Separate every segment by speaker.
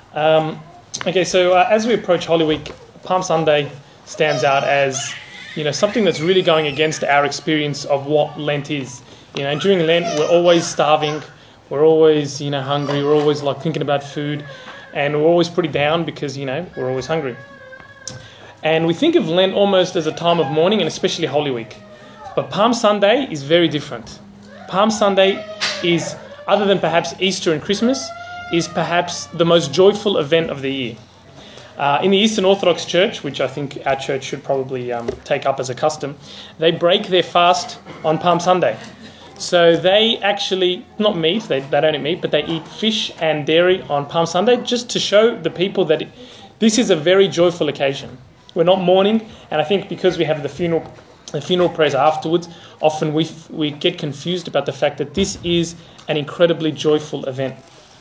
Speaker 1: Um, okay, so as we approach Holy Week, Palm Sunday stands out as something that's really going against our experience of what Lent is. During Lent, we're always starving, we're always hungry, we're always like thinking about food, and we're always pretty down because we're always hungry. And we think of Lent almost as a time of mourning, and especially Holy Week. But Palm Sunday is very different. Palm Sunday is, other than perhaps Easter and Christmas, is perhaps the most joyful event of the year. In the Eastern Orthodox Church, which I think our church should probably take up as a custom, they break their fast on Palm Sunday. So they actually, not meat, they don't eat meat, but they eat fish and dairy on Palm Sunday just to show the people that this is a very joyful occasion. We're not mourning, and I think because we have the funeral prayers afterwards, often we get confused about the fact that this is an incredibly joyful event.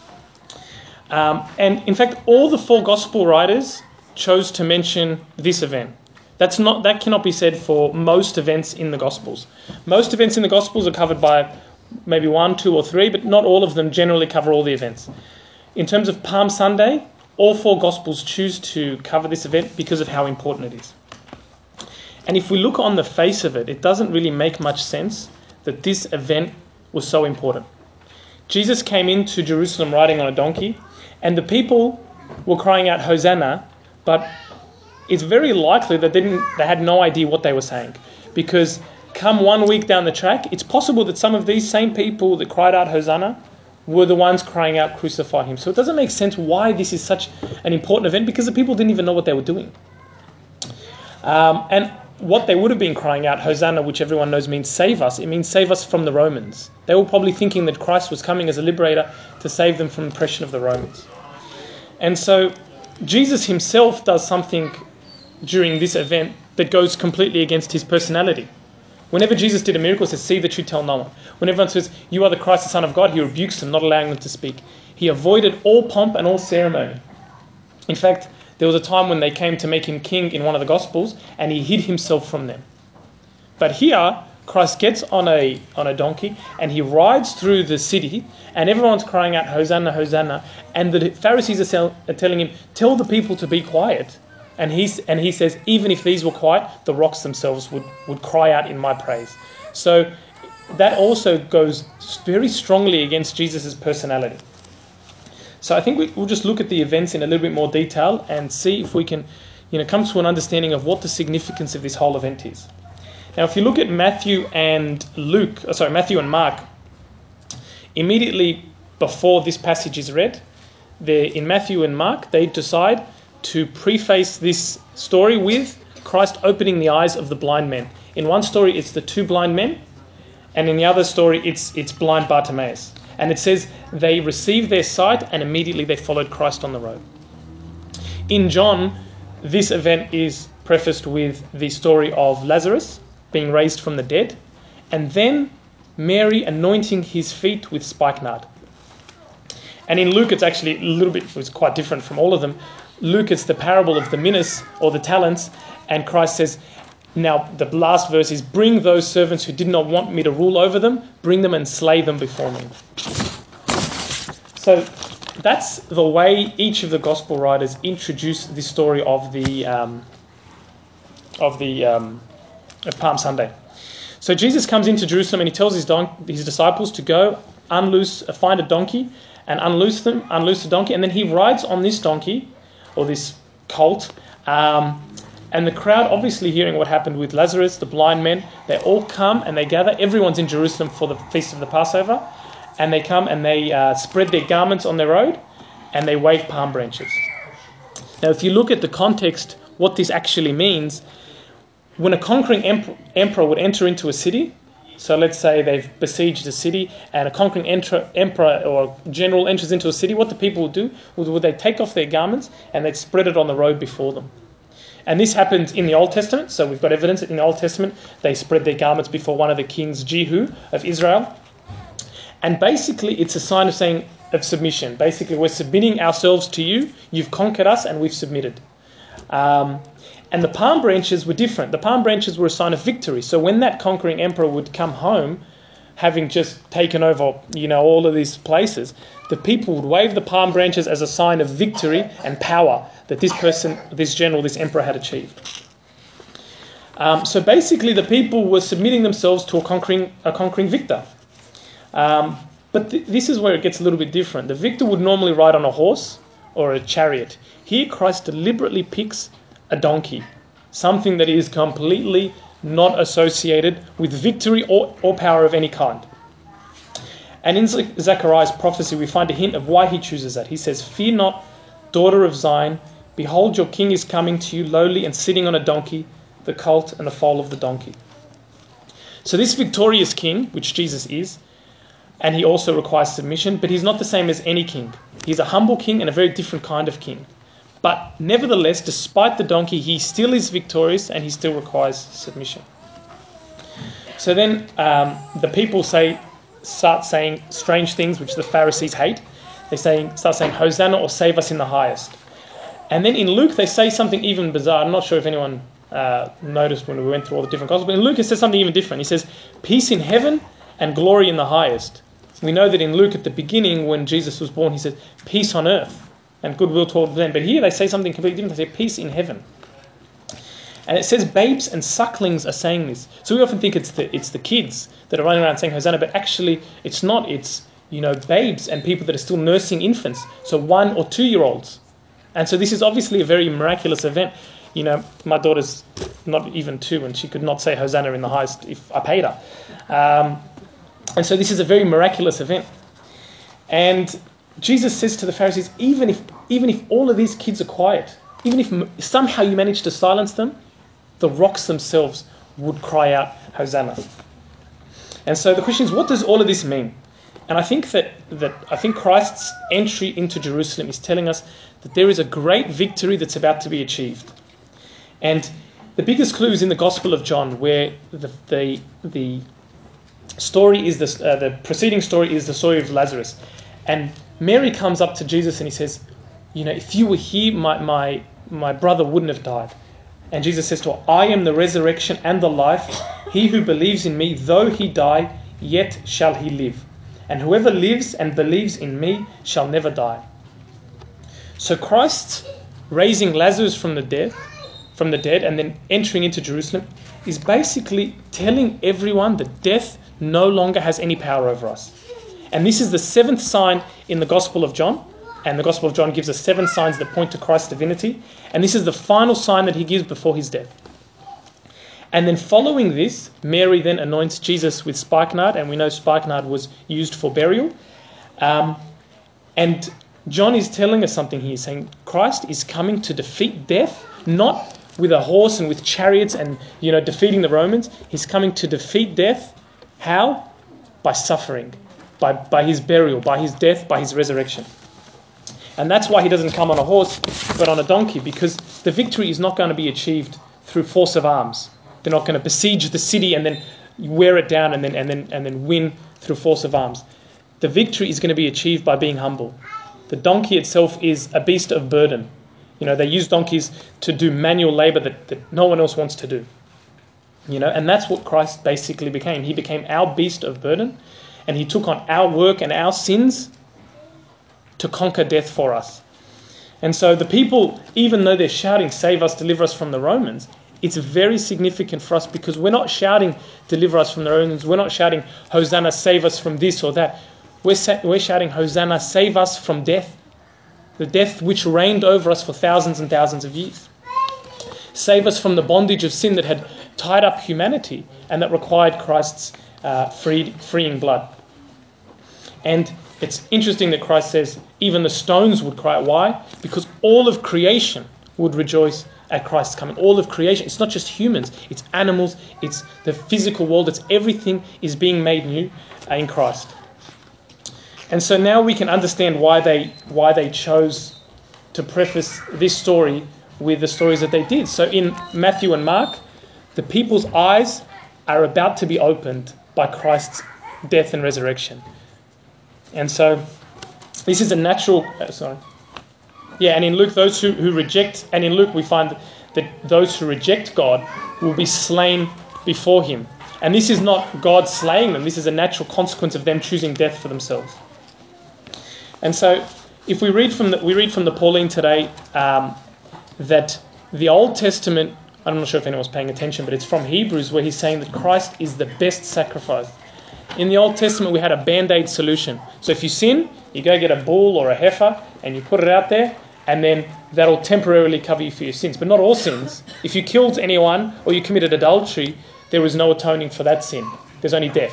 Speaker 1: And in fact, all the four gospel writers chose to mention this event. That cannot be said for most events in the Gospels. Most events in the Gospels are covered by maybe 1, 2, or 3, but not all of them generally cover all the events. In terms of Palm Sunday, all four Gospels choose to cover this event because of how important it is. And if we look on the face of it, it doesn't really make much sense that this event was so important. Jesus came into Jerusalem riding on a donkey, and the people were crying out, "Hosanna," but it's very likely that they had no idea what they were saying. Because come 1 week down the track, it's possible that some of these same people that cried out, "Hosanna," were the ones crying out, "Crucify him." So it doesn't make sense why this is such an important event, because the people didn't even know what they were doing. And what they would have been crying out, "Hosanna," which everyone knows means save us, it means save us from the Romans. They were probably thinking that Christ was coming as a liberator to save them from the oppression of the Romans. And so Jesus himself does something during this event that goes completely against his personality. Whenever Jesus did a miracle, he says, "See that you tell no one." When everyone says, "You are the Christ, the Son of God," he rebukes them, not allowing them to speak. He avoided all pomp and all ceremony. In fact, there was a time when they came to make him king in one of the Gospels, and he hid himself from them. But here, Christ gets on a donkey, and he rides through the city, and everyone's crying out, "Hosanna, Hosanna." And the Pharisees are telling him, "Tell the people to be quiet." And he says, "Even if these were quiet, the rocks themselves would cry out in my praise." So that also goes very strongly against Jesus' personality. So I think we'll just look at the events in a little bit more detail and see if we can come to an understanding of what the significance of this whole event is. Now, if you look at Matthew and Mark, immediately before this passage is read, in Matthew and Mark, they decide to preface this story with Christ opening the eyes of the blind men. In one story, it's the two blind men, and in the other story, it's blind Bartimaeus. And it says they received their sight and immediately they followed Christ on the road. In John, this event is prefaced with the story of Lazarus being raised from the dead, and then Mary anointing his feet with spikenard. And in Luke, it's quite different from all of them. Luke, it's the parable of the minas, or the talents, and Christ says, now the last verse is, "Bring those servants who did not want me to rule over them, bring them and slay them before me." So that's the way each of the gospel writers introduce this story of Palm Sunday. So Jesus comes into Jerusalem and he tells his disciples to go find a donkey and unloose the donkey, and then he rides on this donkey, or this colt, and the crowd, obviously hearing what happened with Lazarus, the blind men, they all come and they gather. Everyone's in Jerusalem for the feast of the Passover, and they come and they spread their garments on the road and they wave palm branches. Now, if you look at the context, what this actually means, when a conquering emperor would enter into a city, so let's say they've besieged a city and a conquering emperor or general enters into a city, what the people would do would they take off their garments and they'd spread it on the road before them. And this happens in the Old Testament, so we've got evidence that in the Old Testament they spread their garments before one of the kings, Jehu, of Israel. And basically it's a sign of submission. Basically, we're submitting ourselves to you, you've conquered us and we've submitted. And the palm branches were different. The palm branches were a sign of victory. So when that conquering emperor would come home, having just taken over, all of these places, the people would wave the palm branches as a sign of victory and power that this person, this general, this emperor had achieved. So basically the people were submitting themselves to a conquering victor. But this is where it gets a little bit different. The victor would normally ride on a horse or a chariot. Here Christ deliberately picks a donkey, something that is completely not associated with victory or power of any kind. And in Zechariah's prophecy, we find a hint of why he chooses that. He says, "Fear not, daughter of Zion. Behold, your king is coming to you lowly and sitting on a donkey, the colt and the foal of the donkey." So this victorious king, which Jesus is, and he also requires submission, but he's not the same as any king. He's a humble king and a very different kind of king. But nevertheless, despite the donkey, he still is victorious and he still requires submission. So then the people start saying strange things, which the Pharisees hate. They start saying, "Hosanna," or "Save us in the highest." And then in Luke, they say something even bizarre. I'm not sure if anyone noticed when we went through all the different Gospels. But in Luke, it says something even different. He says, "Peace in heaven and glory in the highest." We know that in Luke, at the beginning, when Jesus was born, he said, "Peace on earth and goodwill toward them." But here they say something completely different. They say, "Peace in heaven." And it says babes and sucklings are saying this. So we often think it's the kids that are running around saying Hosanna, but actually it's not. It's, babes and people that are still nursing infants. So 1 or 2 year olds. And so this is obviously a very miraculous event. My daughter's not even 2 and she could not say Hosanna in the highest if I paid her. And so this is a very miraculous event. And Jesus says to the Pharisees, even if all of these kids are quiet, even if somehow you manage to silence them, the rocks themselves would cry out, "Hosanna." And so the question is, what does all of this mean? And I think that Christ's entry into Jerusalem is telling us that there is a great victory that's about to be achieved. And the biggest clue is in the Gospel of John, where the story is the preceding story is the story of Lazarus. And Mary comes up to Jesus and he says, "If you were here, my brother wouldn't have died." And Jesus says to her, "I am the resurrection and the life. He who believes in me, though he die, yet shall he live. And whoever lives and believes in me shall never die." So Christ raising Lazarus from the dead and then entering into Jerusalem is basically telling everyone that death no longer has any power over us. And this is the 7th sign in the Gospel of John. And the Gospel of John gives us 7 signs that point to Christ's divinity. And this is the final sign that he gives before his death. And then following this, Mary then anoints Jesus with spikenard. And we know spikenard was used for burial. And John is telling us something here, saying Christ is coming to defeat death, not with a horse and with chariots and, defeating the Romans. He's coming to defeat death. How? By suffering, by his burial, by his death, by his resurrection. And that's why he doesn't come on a horse, but on a donkey, because the victory is not going to be achieved through force of arms. They're not going to besiege the city and then wear it down and then win through force of arms. The victory is going to be achieved by being humble. The donkey itself is a beast of burden. They use donkeys to do manual labor that no one else wants to do. And that's what Christ basically became. He became our beast of burden, and he took on our work and our sins to conquer death for us. And so the people, even though they're shouting, "Save us, deliver us from the Romans," it's very significant for us because we're not shouting, "Deliver us from the Romans." We're not shouting, "Hosanna, save us from this or that." We're shouting, "Hosanna, save us from death," the death which reigned over us for thousands and thousands of years. Save us from the bondage of sin that had tied up humanity and that required Christ's freeing blood. And it's interesting that Christ says even the stones would cry. Why? Because all of creation would rejoice at Christ's coming. All of creation. It's not just humans. It's animals. It's the physical world. It's everything is being made new in Christ. And so now we can understand why they chose to preface this story with the stories that they did. So in Matthew and Mark, the people's eyes are about to be opened by Christ's death and resurrection. And so this is a natural... and in Luke, those who reject... And in Luke, we find that those who reject God will be slain before him. And this is not God slaying them. This is a natural consequence of them choosing death for themselves. And so, if we read from the Pauline today that the Old Testament, I'm not sure if anyone's paying attention, but it's from Hebrews where he's saying that Christ is the best sacrifice. In the Old Testament, we had a Band-Aid solution. So if you sin, you go get a bull or a heifer and you put it out there, and then that'll temporarily cover you for your sins. But not all sins. If you killed anyone or you committed adultery, there was no atoning for that sin. There's only death.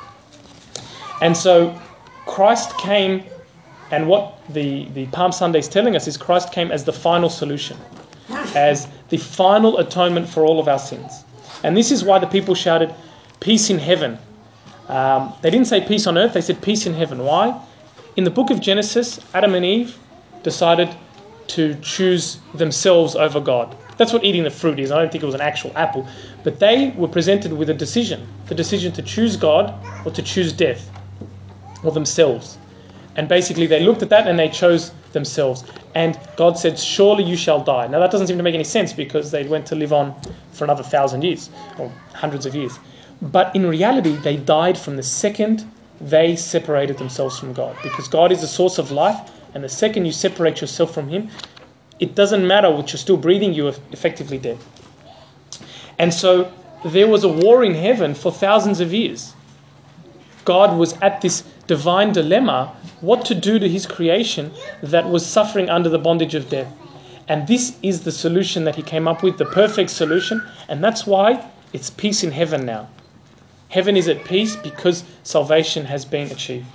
Speaker 1: And so Christ came, and what the Palm Sunday is telling us is Christ came as the final solution, as the final atonement for all of our sins. And this is why the people shouted, "Peace in heaven." They didn't say peace on earth, they said peace in heaven. Why? In the book of Genesis, Adam and Eve decided to choose themselves over God. That's what eating the fruit is. I don't think it was an actual apple. But they were presented with a decision. The decision to choose God or to choose death. Or themselves. And basically they looked at that and they chose themselves. And God said, "Surely you shall die." Now that doesn't seem to make any sense because they went to live on for another 1,000 years. Or hundreds of years. But in reality they died from the second they separated themselves from God. Because God is the source of life. And the second you separate yourself from Him, it doesn't matter what you're still breathing, you are effectively dead. And so there was a war in heaven for thousands of years. God was at this divine dilemma, what to do to His creation that was suffering under the bondage of death. And this is the solution that He came up with, the perfect solution. And that's why it's peace in heaven now. Heaven is at peace because salvation has been achieved.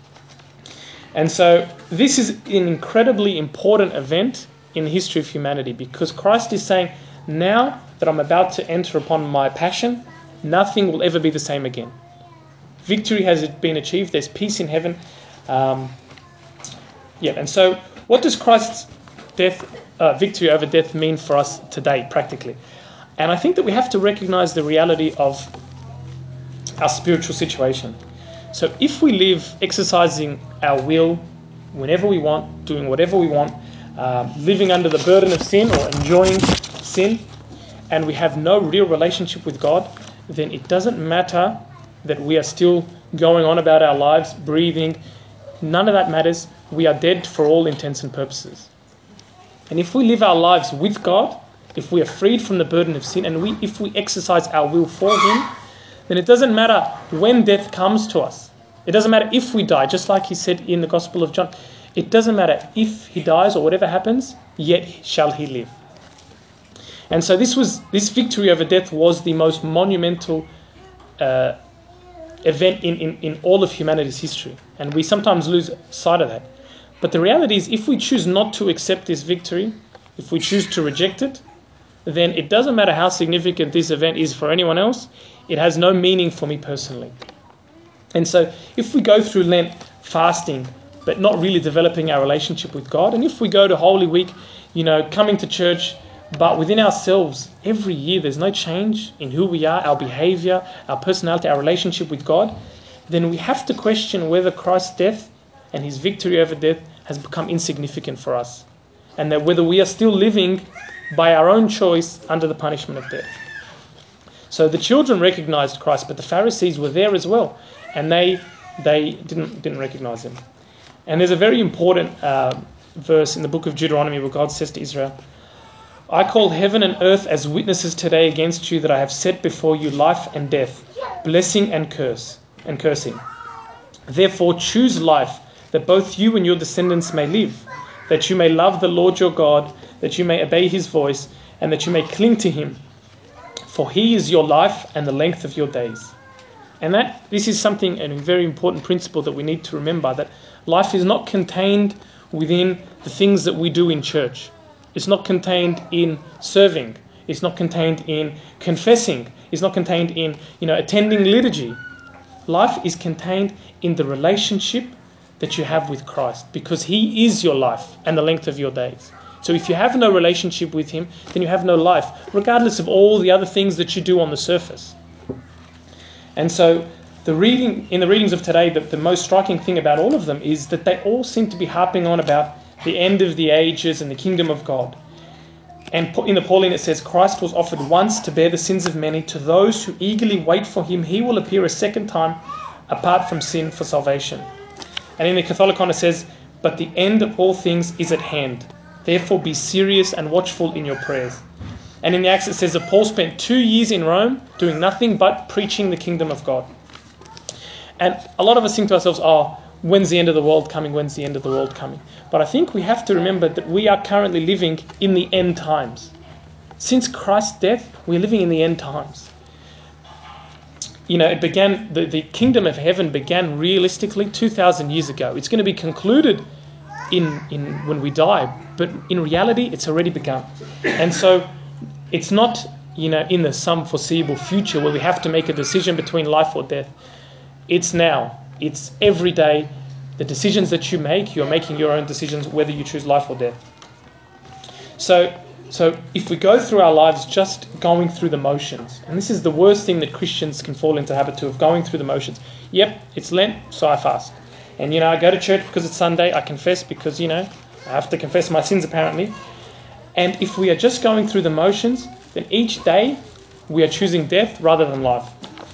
Speaker 1: And so this is an incredibly important event in the history of humanity because Christ is saying, now that I'm about to enter upon my passion, nothing will ever be the same again. Victory has been achieved. There's peace in heaven. And so what does Christ's victory over death mean for us today, practically? And I think that we have to recognize the reality of our spiritual situation. So if we live exercising our will whenever we want, doing whatever we want, living under the burden of sin or enjoying sin, and we have no real relationship with God, then it doesn't matter that we are still going on about our lives, breathing. None of that matters. We are dead for all intents and purposes. And if we live our lives with God, if we are freed from the burden of sin, and if we exercise our will for Him, then it doesn't matter when death comes to us. It doesn't matter if we die, just like He said in the Gospel of John. It doesn't matter if He dies or whatever happens, yet shall He live. And so this victory over death was the most monumental event in all of humanity's history. And we sometimes lose sight of that. But the reality is, if we choose not to accept this victory, if we choose to reject it, then it doesn't matter how significant this event is for anyone else. It has no meaning for me personally. And so if we go through Lent fasting, but not really developing our relationship with God, and if we go to Holy Week, coming to church, but within ourselves, every year there's no change in who we are, our behavior, our personality, our relationship with God, then we have to question whether Christ's death and His victory over death has become insignificant for us. And that whether we are still living by our own choice under the punishment of death. So the children recognized Christ, but the Pharisees were there as well, and they didn't recognize Him. And there's a very important verse in the book of Deuteronomy where God says to Israel, "I call heaven and earth as witnesses today against you that I have set before you life and death, blessing and cursing. Therefore choose life, that both you and your descendants may live, that you may love the Lord your God, that you may obey His voice, and that you may cling to Him. For He is your life and the length of your days." And this is something, a very important principle that we need to remember, that life is not contained within the things that we do in church. It's not contained in serving. It's not contained in confessing. It's not contained in, attending liturgy. Life is contained in the relationship that you have with Christ, because He is your life and the length of your days. So if you have no relationship with Him, then you have no life, regardless of all the other things that you do on the surface. And so in the readings of today, the most striking thing about all of them is that they all seem to be harping on about the end of the ages and the kingdom of God. And in the Pauline it says, Christ was offered once to bear the sins of many. To those who eagerly wait for him, he will appear a second time apart from sin for salvation. And in the Catholicon it says, but the end of all things is at hand. Therefore be serious and watchful in your prayers. And in the Acts it says that Paul spent 2 years in Rome doing nothing but preaching the kingdom of God. And a lot of us think to ourselves, when's the end of the world coming? When's the end of the world coming? But I think we have to remember that we are currently living in the end times. Since Christ's death, we're living in the end times. It began, the kingdom of heaven began realistically 2,000 years ago. It's going to be concluded in when we die, but in reality, it's already begun. And so it's not, in the some foreseeable future where we have to make a decision between life or death. It's now. It's every day. The decisions that you make, you're making your own decisions whether you choose life or death. So if we go through our lives just going through the motions, and this is the worst thing that Christians can fall into habit to, of going through the motions. Yep, it's Lent, so I fast. And, I go to church because it's Sunday. I confess because, I have to confess my sins apparently. And if we are just going through the motions, then each day we are choosing death rather than life.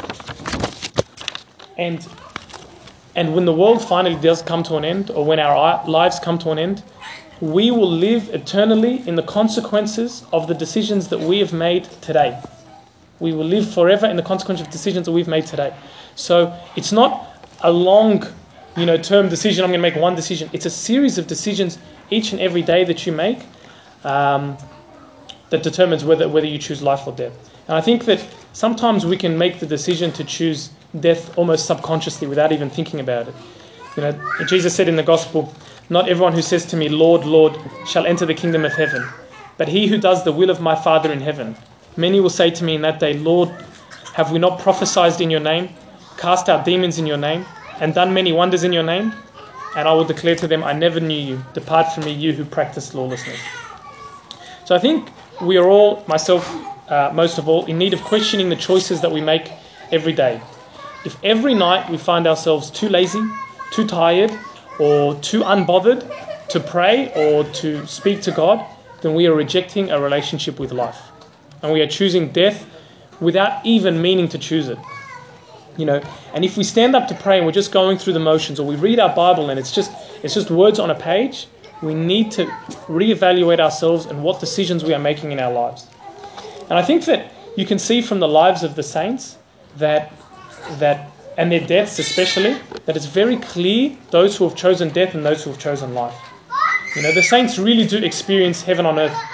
Speaker 1: And when the world finally does come to an end, or when our lives come to an end, we will live eternally in the consequences of the decisions that we have made today. We will live forever in the consequences of decisions that we've made today. So it's not a long, term decision. I'm going to make one decision. It's a series of decisions each and every day that you make that determines whether you choose life or death. And I think that sometimes we can make the decision to choose death almost subconsciously without even thinking about it. Jesus said in the gospel, not everyone who says to me, Lord, Lord, shall enter the kingdom of heaven, but he who does the will of my Father in heaven. Many will say to me in that day, Lord, have we not prophesied in your name, cast out demons in your name, and done many wonders in your name? And I will declare to them, I never knew you. Depart from me, you who practice lawlessness. So I think we are all, myself most of all, in need of questioning the choices that we make every day. If every night we find ourselves too lazy, too tired, or too unbothered to pray or to speak to God, then we are rejecting a relationship with life. And we are choosing death without even meaning to choose it. And if we stand up to pray and we're just going through the motions, or we read our Bible and it's just words on a page, we need to reevaluate ourselves and what decisions we are making in our lives. And I think that you can see from the lives of the saints that and their deaths especially, that it's very clear those who have chosen death and those who have chosen life. The saints really do experience heaven on earth.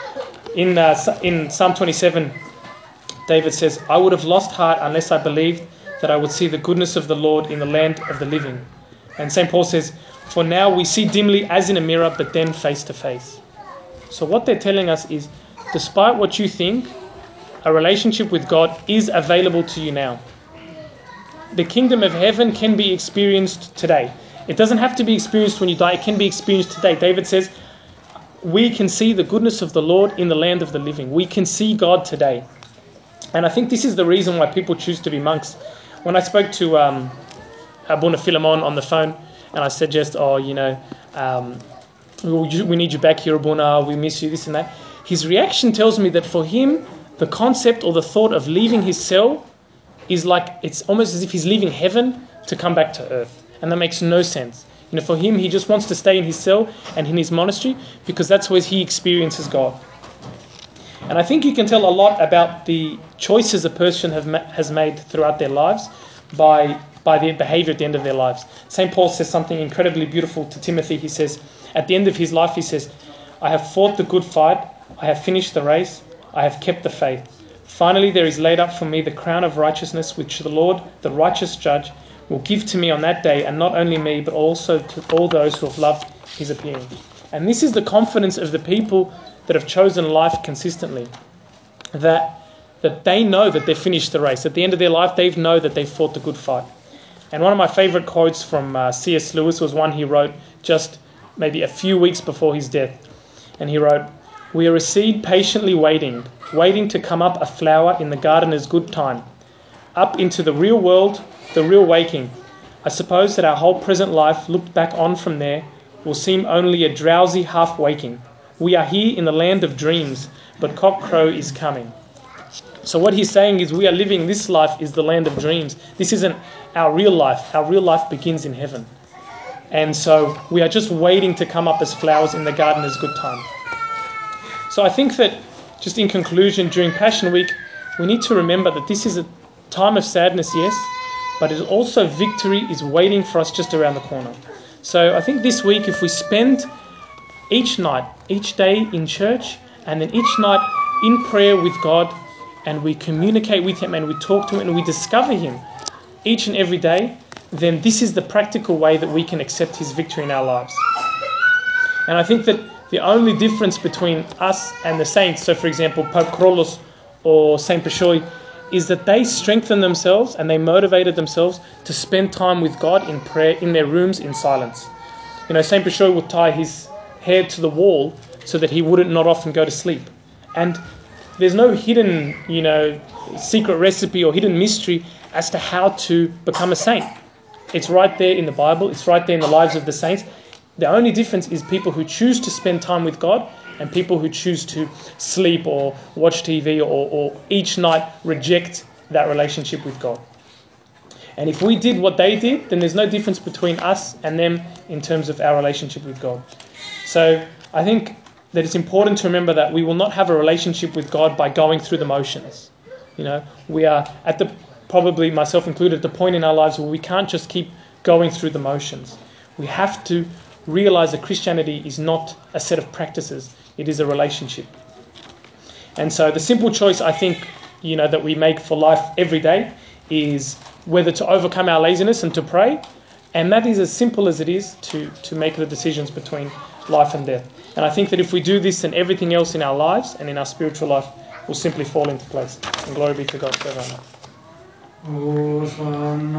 Speaker 1: In Psalm 27, David says, I would have lost heart unless I believed that I would see the goodness of the Lord in the land of the living. And St. Paul says, for now we see dimly as in a mirror, but then face to face. So what they're telling us is, despite what you think, a relationship with God is available to you now. The kingdom of heaven can be experienced today. It doesn't have to be experienced when you die. It can be experienced today. David says, we can see the goodness of the Lord in the land of the living. We can see God today. And I think this is the reason why people choose to be monks. When I spoke to Abuna Philemon on the phone, and I said we need you back here, Abuna, we miss you, this and that. His reaction tells me that for him, the concept or the thought of leaving his cell is like, it's almost as if he's leaving heaven to come back to earth. And that makes no sense. For him, he just wants to stay in his cell and in his monastery because that's where he experiences God. And I think you can tell a lot about the choices a person has made throughout their lives by their behavior at the end of their lives. St. Paul says something incredibly beautiful to Timothy. He says, at the end of his life, he says, I have fought the good fight, I have finished the race, I have kept the faith. Finally, there is laid up for me the crown of righteousness, which the Lord, the righteous judge, will give to me on that day, and not only me, but also to all those who have loved his appearing. And this is the confidence of the people that have chosen life consistently, that they know that they've finished the race. At the end of their life, they know that they've fought the good fight. And one of my favorite quotes from C.S. Lewis was one he wrote just maybe a few weeks before his death. And he wrote, we are a seed patiently waiting to come up a flower in the gardener's good time, up into the real world, the real waking. I suppose that our whole present life, looked back on from there, will seem only a drowsy half-waking, we are here in the land of dreams, but cockcrow is coming. So what he's saying is we are living, this life is the land of dreams. This isn't our real life. Our real life begins in heaven. And so we are just waiting to come up as flowers in the gardener's good time. So I think that, just in conclusion, during Passion Week, we need to remember that this is a time of sadness, yes, but it also victory is waiting for us just around the corner. So I think this week, if we spend each night, each day in church, and then each night in prayer with God, and we communicate with Him, and we talk to Him, and we discover Him each and every day, then this is the practical way that we can accept His victory in our lives. And I think that the only difference between us and the saints, so for example, Pope Kyrillos or Saint Pachoy, is that they strengthened themselves and they motivated themselves to spend time with God in prayer, in their rooms, in silence. You know, Saint Pachoy would tie his hair to the wall so that he wouldn't not often go to sleep. And there's no hidden, secret recipe or hidden mystery as to how to become a saint. It's right there in the Bible. It's right there in the lives of the saints. The only difference is people who choose to spend time with God and people who choose to sleep or watch TV or each night reject that relationship with God. And if we did what they did, then there's no difference between us and them in terms of our relationship with God. So I think that it's important to remember that we will not have a relationship with God by going through the motions. We are at probably myself included, at the point in our lives where we can't just keep going through the motions. We have to realize that Christianity is not a set of practices. It is a relationship. And so the simple choice, I think, that we make for life every day is whether to overcome our laziness and to pray. And that is as simple as it is to make the decisions between life and death. And I think that if we do this, then everything else in our lives and in our spiritual life will simply fall into place. And glory be to God forever.